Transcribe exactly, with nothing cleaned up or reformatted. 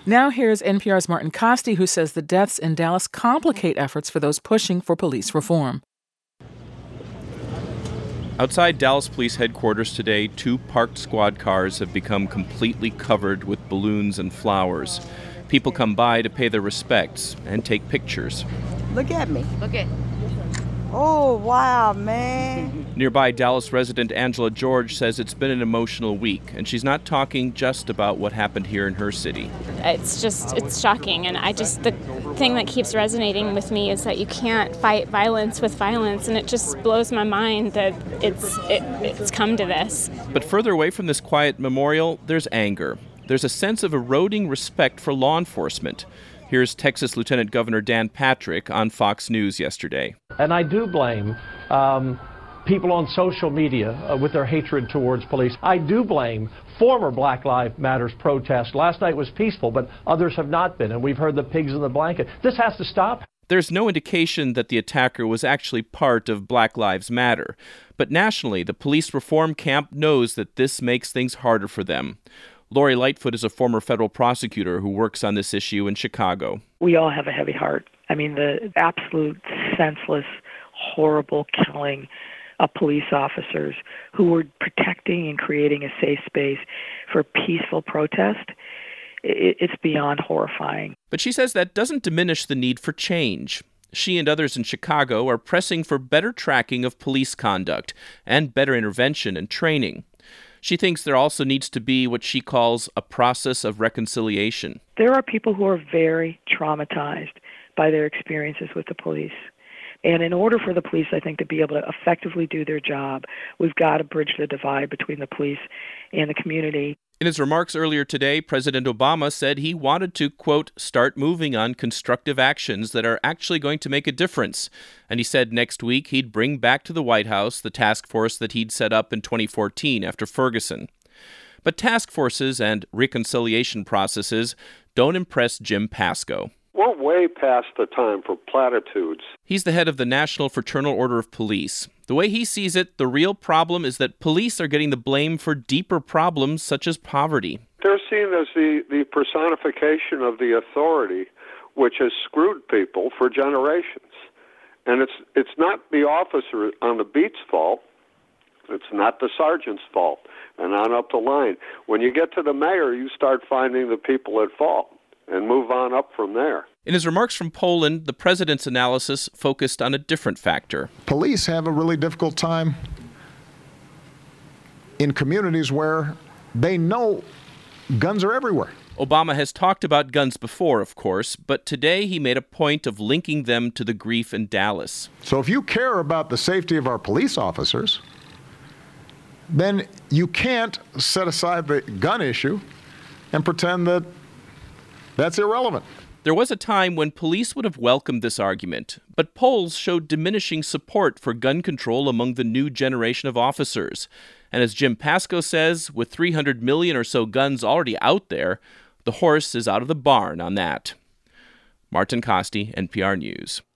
Now here's N P R's Martin Kaste, who says the deaths in Dallas complicate efforts for those pushing for police reform. Outside Dallas Police Headquarters today, two parked squad cars have become completely covered with balloons and flowers. People come by to pay their respects and take pictures. Look at me. Look at. Oh, wow, man. Nearby Dallas resident Angela George says it's been an emotional week, and she's not talking just about what happened here in her city. It's just, it's shocking, and I just, the thing that keeps resonating with me is that you can't fight violence with violence, and it just blows my mind that it's it, it's come to this. But further away from this quiet memorial, there's anger. There's a sense of eroding respect for law enforcement. Here's Texas Lieutenant Governor Dan Patrick on Fox News yesterday. And I do blame um, people on social media uh, with their hatred towards police. I do blame former Black Lives Matter protests. Last night was peaceful, but others have not been, and we've heard the pigs in the blanket. This has to stop. There's no indication that the attacker was actually part of Black Lives Matter. But nationally, the police reform camp knows that this makes things harder for them. Lori Lightfoot is a former federal prosecutor who works on this issue in Chicago. We all have a heavy heart. I mean, the absolute senseless, horrible killing of police officers who were protecting and creating a safe space for peaceful protest, it's beyond horrifying. But she says that doesn't diminish the need for change. She and others in Chicago are pressing for better tracking of police conduct and better intervention and training. She thinks there also needs to be what she calls a process of reconciliation. There are people who are very traumatized by their experiences with the police. And in order for the police, I think, to be able to effectively do their job, we've got to bridge the divide between the police and the community. In his remarks earlier today, President Obama said he wanted to, quote, start moving on constructive actions that are actually going to make a difference. And he said next week he'd bring back to the White House the task force that he'd set up in twenty fourteen after Ferguson. But task forces and reconciliation processes don't impress Jim Pasco. We're way past the time for platitudes. He's the head of the National Fraternal Order of Police. The way he sees it, the real problem is that police are getting the blame for deeper problems such as poverty. They're seen as the, the personification of the authority which has screwed people for generations. And it's it's not the officer on the beat's fault. It's not the sergeant's fault. And on up the line. When you get to the mayor, you start finding the people at fault and move on up from there. In his remarks from Poland, the president's analysis focused on a different factor. Police have a really difficult time in communities where they know guns are everywhere. Obama has talked about guns before, of course, but today he made a point of linking them to the grief in Dallas. So if you care about the safety of our police officers, then you can't set aside the gun issue and pretend that that's irrelevant. There was a time when police would have welcomed this argument, but polls showed diminishing support for gun control among the new generation of officers. And as Jim Pasco says, with three hundred million or so guns already out there, the horse is out of the barn on that. Martin Kaste, N P R News.